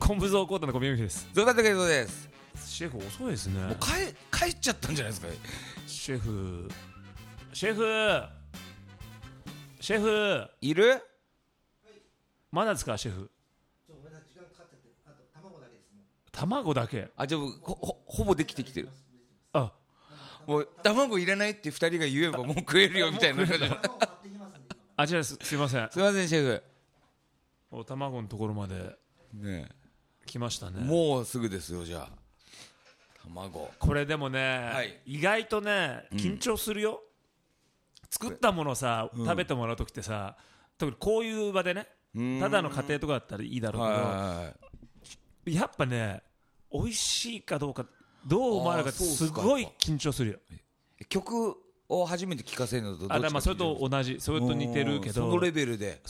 昆布蔵コートの小宮です。 ゾウだったけどです。 シェフ遅いですね。 もう帰っちゃったんじゃないですか。 シェフいる？ まだですかシェフ。卵だけ。 あ、じゃあほぼできてきてる。 あ、 もう卵いらないって2人が言えばもう食えるよみたいな。 あ、じゃあすいません。 すいませんシェフ。 お卵のところまでね来ましたね。 もうすぐですよ。じゃあ卵。 これでもね、 はい、 意外とね緊張するよ。作ったものさ、食べてもらうときってさ、特にこういう場でね、ただの家庭とかだったらいいだろうけど、やっぱね美味しいかどうかどう思われるかすごい緊張するよ。 曲を初めて聴かせるのとどっちか。 まあそれと同じ、それと似てるけど、 そのレベルで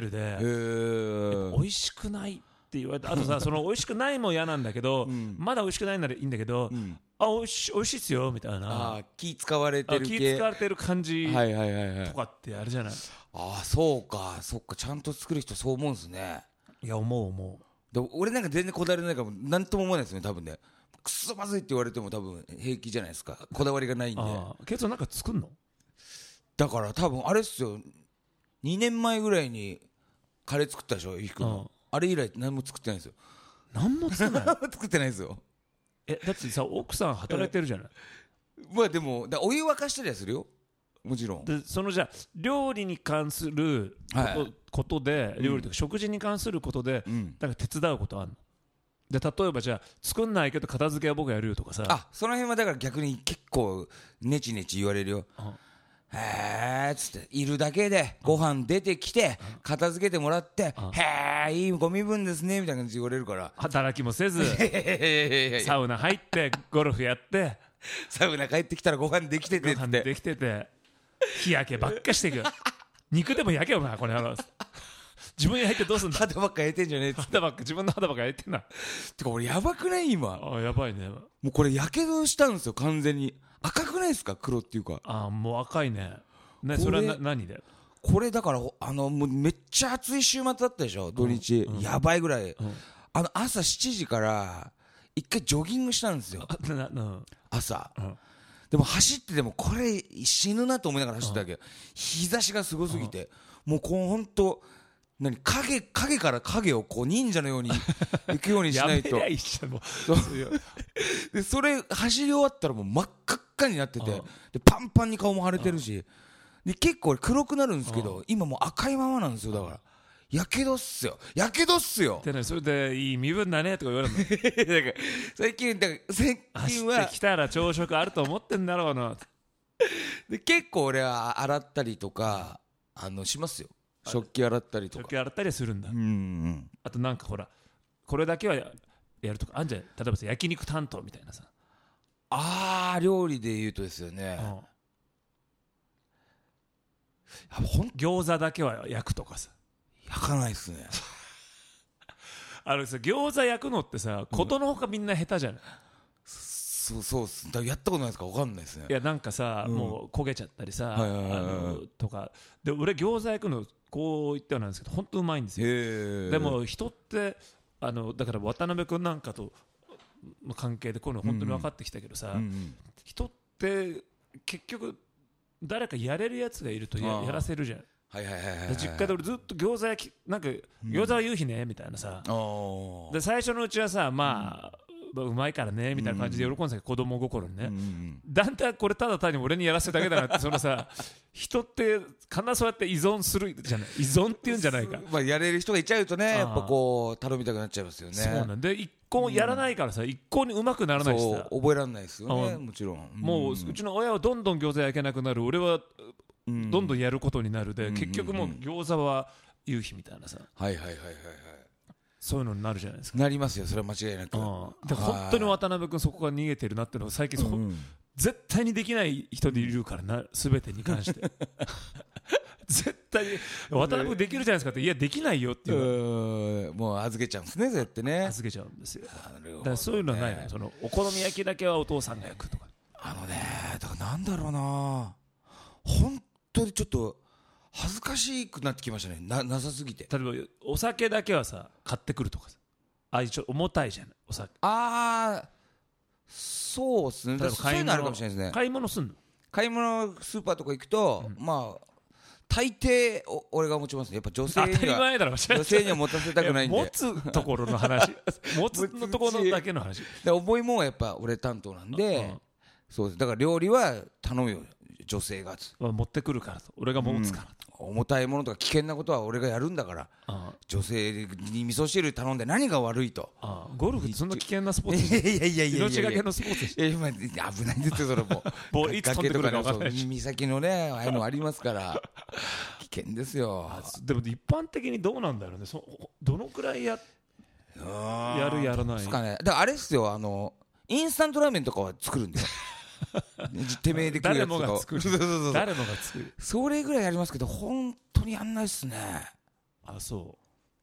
美味しくないって言われて、あとさその美味しくないも嫌なんだけど、まだ美味しくないならいいんだけど、美味しいっすよみたいな、 気使われてる系、 気使われてる感じとかってあるじゃない。 そうかちゃんと作る人そう思うんですね。 いや思う。 で俺なんか全然こだわりないから何とも思わないですね。多分ね、くそまずいって言われても多分平気じゃないですか。こだわりがないんで。 ケツなんか作んの？ だから多分あれっすよ、2年前ぐらいにカレー作ったでしょ、ゆきくんの。あれ以来何も作ってないんですよ。 何も作んない作ってないですよ。 だってさ奥さん働いてるじゃない。 まあでもお湯沸かしたりはするよ、もちろん。 でそのじゃあ料理に関することで、料理とか食事に関することで、だから手伝うことあるの？で例えばじゃあ作んないけど片付けは僕やるよとかさ。 その辺はだから逆に結構ネチネチ言われるよ。へーっつって、いるだけでご飯出てきて片付けてもらって、へーいいご身分ですねみたいな感じで言われるから、 働きもせずサウナ入ってゴルフやってサウナ帰ってきたらご飯できててってできてて日焼けばっかしていく肉でも焼けよなこれ自分焼いてどうすんだ。 肌ばっか焼いてんじゃねえっつって。 自分の肌ばっか焼いてんな。 てか俺やばくない今。 やばいね。 もうこれやけどしたんですよ完全に。赤くないですか、黒っていうか。 もう赤いね。それは何で？ これだからもうめっちゃ暑い週末だったでしょ、土日。やばいぐらい。朝7時から一回ジョギングしたんですよ、朝。でも走っててもこれ死ぬなと思いながら走ったわけど、日差しがすごすぎて、もうこう本当影から影をこう忍者のように行くようにしないと。 やめりゃいいじゃんもう。 でそれ走り終わったらもう真っ赤っかになってて、でパンパンに顔も腫れてるし、で結構黒くなるんですけど、今もう赤いままなんですよ。だからやけどっすよってそれでいい身分だねとか言われるの。 だから最近は走ってきたら朝食あると思ってんだろうな。 で結構俺は洗ったりとかしますよ。食器洗ったりとか。 食器洗ったりするんだ。あとなんかほらこれだけはやるとかあんじゃん。例えばさ焼肉担当みたいなさ。 料理で言うとですよね、 餃子だけは焼くとかさ。 焼かないっすね。 餃子焼くのってさ、ことのほかみんな下手じゃない。 そうっす。だからやったことないですから分かんないですね。 いやなんかさ、もう焦げちゃったりさ、とかで俺餃子焼くのこう言ってはなんですけど本当うまいんですよ。でも人ってだから渡辺君なんかとの関係でこういうの本当に分かってきたけどさ、人って結局誰かやれるやつがいると やらせるじゃん。実家で俺ずっと餃子焼きなんか餃子は夕日ねみたいなさ、で最初のうちはさまあうまいからねみたいな感じで喜んでたけど、子供心にね、だんだんこれただ単に俺にやらせるだけだなってそのさ人って必ずそうやって依存するじゃない、依存っていうんじゃないか、 やれる人がいちゃうとね、やっぱこう頼みたくなっちゃいますよね。 そうなんで一個もやらないからさ、一向にうまくならないしさ、 覚えられないですよね。もちろんもううちの親はどんどん餃子焼けなくなる、俺はどんどんやることになるで、結局もう餃子は夕日みたいなさ、そういうのになるじゃないですか。 なりますよ、それは間違いなく。 で本当に渡辺君そこが逃げてるなっていうのが最近絶対にできない人でいるからな、全てに関して絶対に渡辺君できるじゃないですかって、いやできないよっていう、 もう預けちゃうんですね、そうやってね。 預けちゃうんですよ。だからそういうのはないの、そのお好み焼きだけはお父さんが焼くとか。 だからなんだろうな、本当にちょっと恥ずかしくなってきましたね、なさすぎて。 例えばお酒だけはさ買ってくるとかさ。 ああいうちょっと重たいじゃんお酒。 そうですね。そういうのあるかもしれないですね。 買い物すんの？ 買い物スーパーとか行くと、まあ大抵俺が持ちますね。やっぱ女性には当たり前だろ。 女性には持たせたくないんで。 持つところの話持つのところだけの話で重いもんはやっぱ俺担当なんで、そうです。だから料理は頼むよ女性が持ってくるからと、俺が持つからと、 重たいものとか危険なことは俺がやるんだから、女性に味噌汁頼んで何が悪いと。 ゴルフってそんな危険なスポーツ？命がけのスポーツでしょ。 今危ないんですよそれも。 ボールいつ飛んでくるか分かんないし、 岬のねああいうのありますから危険ですよ。 でも一般的にどうなんだろうね。どのくらいやるやらないですかね。だからあれですよ、インスタントラーメンとかは作るんだよてめえで食うやつとか。 誰もが作る。誰もが作る。 それぐらいやりますけど本当にやんないっすね。 そう。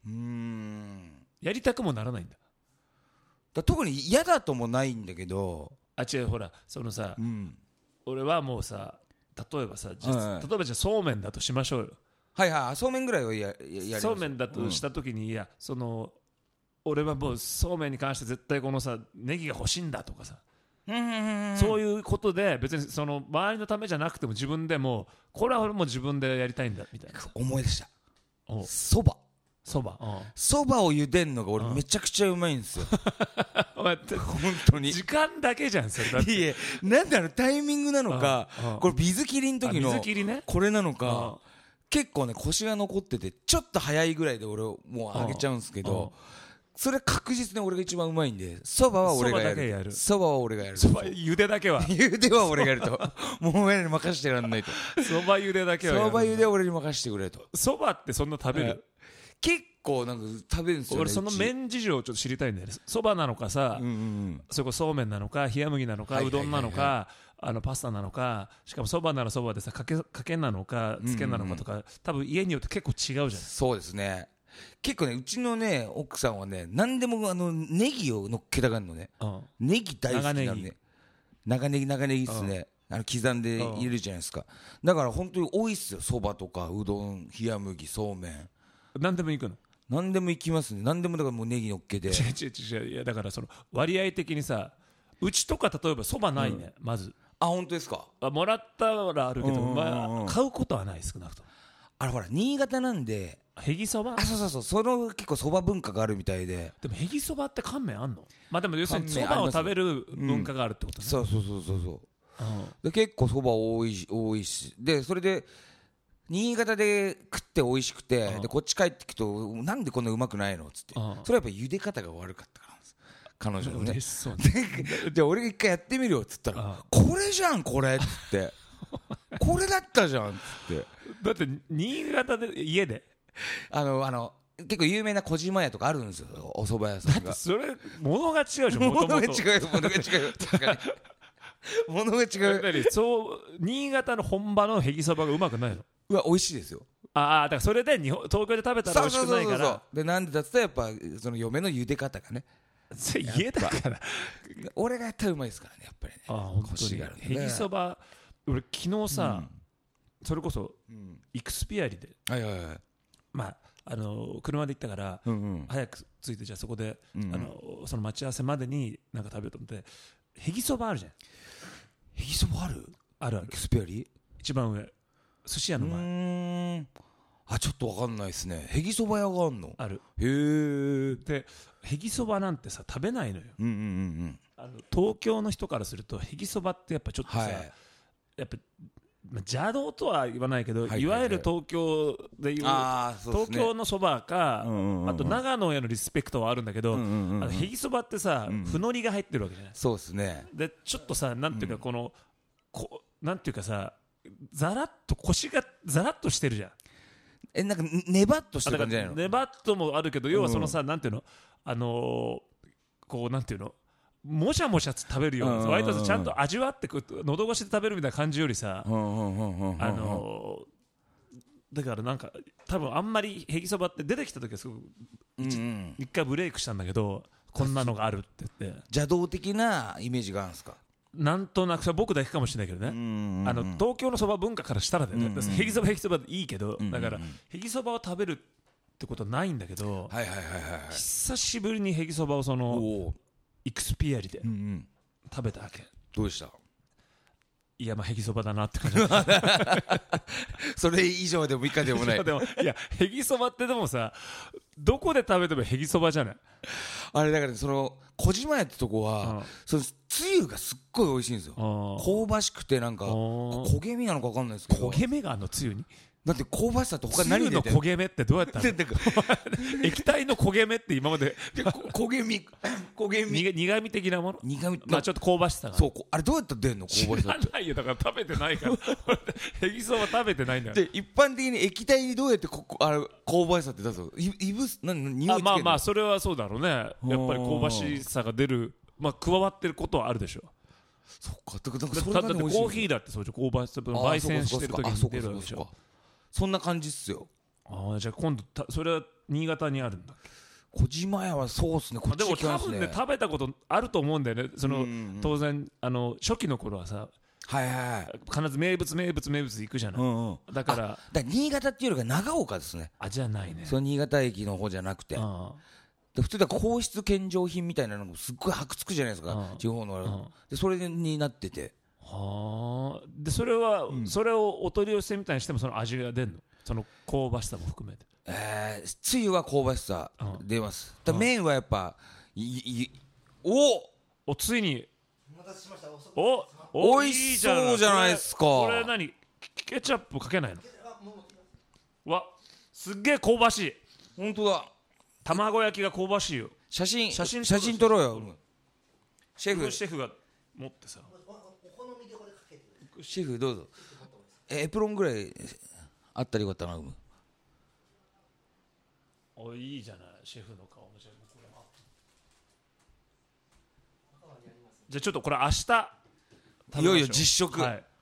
やりたくもならないんだ。 特に嫌だともないんだけど。 違う、ほらそのさ、俺はもうさ、例えばさ、例えばじゃあそうめんだとしましょうよ。 はいはい、そうめんぐらいはやります。 そうめんだとした時に、いや俺はもうそうめんに関して絶対このさネギが欲しいんだとかさ、そういうことで別にその周りのためじゃなくても自分でもこれは俺も自分でやりたいんだみたいな。 思い出した。そばを茹でんのが俺めちゃくちゃうまいんですよ本当に時間だけじゃんそれだって。 いやなんだろう、タイミングなのか、これ水切りの時のこれなのか、結構ねコシが残っててちょっと早いぐらいで俺もう揚げちゃうんですけど、それ確実に俺が一番うまいんで、そばは俺がやる。そばは俺がやる。 そば茹でだけは茹では俺がやるともう俺に任せてらんないと。 そば茹でだけはやる。 そば茹では俺に任せてくれと。 そばってそんな食べる？ 結構なんか食べるんですよね。 俺その麺事情をちょっと知りたいんだよね。そばなのかさ、それこそそうめんなのか冷麦なのかうどんなのかパスタなのか、しかもそばならそばでさかけなのかつけなのかとか、多分家によって結構違うじゃん。 そうですね。結構ねうちのね奥さんはね何でもネギを乗っけたがるのね。ネギ大好きなんで。長ネギっすね。刻んで入れるじゃないですか。だから本当に多いっすよ。そばとかうどん冷麦そうめん何でもいくの？ 何でもいきますね。何でもだからもうネギ乗っけて。 違ういやだからその割合的にさ、うちとか例えばそばないね、まず。 本当ですか？ もらったらあるけど、買うことはない。少なくともほら新潟なんでへぎそば。 そうその結構そば文化があるみたいで。 でもへぎそばって乾麺あんの？でも要するにそばを食べる文化があるってことね。 そうで結構そば多いし、でそれで新潟で食って美味しくて、でこっち帰ってくとなんでこんなうまくないのっつって、それはやっぱ茹で方が悪かったからです彼女のね。で俺が一回やってみるよっつったら、これじゃんこれっつってこれだったじゃんっつって。 だって新潟で家で結構有名な小島屋とかあるんですよ、お蕎麦屋さんが。だってそれ物が違うじゃん。 物が違う確かに物が違う。 そう新潟の本場のへぎそばがうまくないの？ 美味しいですよ。 だからそれで東京で食べたら美味しくないから。 そうでなんでだってやっぱその嫁の茹で方がね、 家だから俺がやったらうまいですからねやっぱりね。 本当にへぎそば俺昨日さ、それこそイクスピアリで車で行ったから、早く着いてじゃあそこで、その待ち合わせまでになんか食べようと思って、へぎそばあるじゃん。 へぎそばあるイクスピアリ一番上寿司屋の前。 ちょっと分かんないですね。へぎそば屋があんの？ ある。 へえ。 でへぎそばなんてさ食べないのよ。東京の人からするとへぎそばってやっぱちょっとさ、やっぱ邪道とは言わないけど、いわゆる東京でいう東京のそばか、あと長野へのリスペクトはあるんだけど、へぎそばってさ、ふのりが入ってるわけじゃない。 そうですね。 でちょっとさなんていうかなんていうかさ、ザラッと腰がザラッとしてるじゃん。 なんかネバッとしてる感じじゃないの？ ネバッともあるけど、要はそのさ、なんていうの、なんていうの、もしゃもしゃ食べるような、割とちゃんと味わって喉越しで食べるみたいな感じよりさ、だからなんか多分あんまりへぎそばって出てきた時はすごく一回ブレイクしたんだけど、こんなのがあるって言って。 邪道的なイメージがあるんですか？ なんとなく、それ僕だけかもしれないけどね、東京のそば文化からしたらだよね。へぎそばでいいけど、だからへぎそばを食べるってことはないんだけど、 はいはいはいはい、 久しぶりにへぎそばをそのイクスピアリで食べたわけ。 どうでした？ いや、まあへぎそばだなって感じそれ以上でも以下でもないでもいや、へぎそばってでもさ、どこで食べてもへぎそばじゃない。 あれだからその小島屋ってとこは、そのつゆがすっごい美味しいんですよ。香ばしくてなんか焦げ目なのか分かんないですけど、 焦げ目があるのつゆに。 だって香ばしさって他に何でつゆの焦げ目ってどうやったの液体の焦げ目って今まで焦げみ苦味的なもの、 苦味、 まあちょっと香ばしさが、 そう、あれどうやったら出んの？香ばしさって知らないよ、だから食べてないからへぎそば食べてないんだよ。 で一般的に液体にどうやって香ばしさって出すの？いぶす匂いつけるの？ まあまあそれはそうだろうね。やっぱり香ばしさが出る、まあ加わってることはあるでしょ。 そっか、だってコーヒーだってそうじゃ、香ばしさ焙煎してる時に出るわけでしょ。 そんな感じっすよ。 じゃあ今度それは新潟にあるんだっけ？ 小島屋はそうっすね。こっち行きますね。 でも多分ね、食べたことあると思うんだよね。その当然初期の頃はさ、 はいはい、 必ず名物行くじゃない、だから新潟っていうよりか長岡ですね。 じゃないね、 その新潟駅の方じゃなくて、で普通だ皇室献上品みたいなのもすっごい箔つくじゃないですか、地方の、でそれになってて、 でそれは、それをお取り寄せみたいにしてもその味が出るの？その香ばしさも含めて。 つゆは香ばしさ出ます。麺はやっぱついにお待たせしました。 おいしそうじゃないですか。 これ何ケチャップかけないの？わ、すっげえ香ばしい。 本当だ。 卵焼きが香ばしいよ。 写真撮ろうよ。シェフが持ってさ。 シェフどうぞ。エプロンぐらいあったらよかったな。 いいじゃない、シェフの顔。じゃあちょっとこれ明日いよいよ実食、 はい。